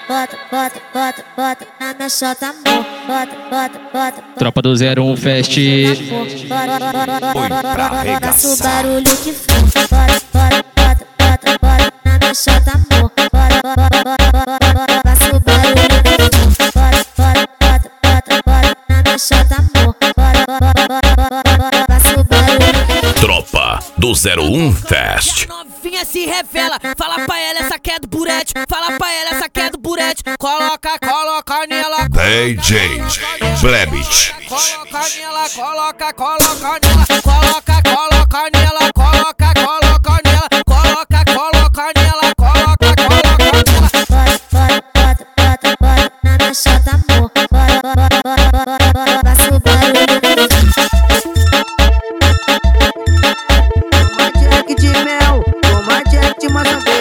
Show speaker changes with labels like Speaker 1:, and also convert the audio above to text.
Speaker 1: bota na minha chota, amor. Bota.
Speaker 2: Tropa do 01 Fest.
Speaker 1: Faça o barulho que for. Bota na minha chota, amor. Faça o barulho que for. Bota na minha chota, amor. Faça o barulho.
Speaker 3: Tropa do 01 Fest.
Speaker 4: Novinha se revela, fala pra ela essa que é do burete, fala pra ela essa que é do burete, coloca nela,
Speaker 3: DJ Blebit.
Speaker 4: coloca nela, coloca nela, coloca nela, coloca nela, coloca nela,
Speaker 1: Bota na minha chota, amor. Faça o barulho.
Speaker 5: Toma Jack de mel, toma Jack de maçã.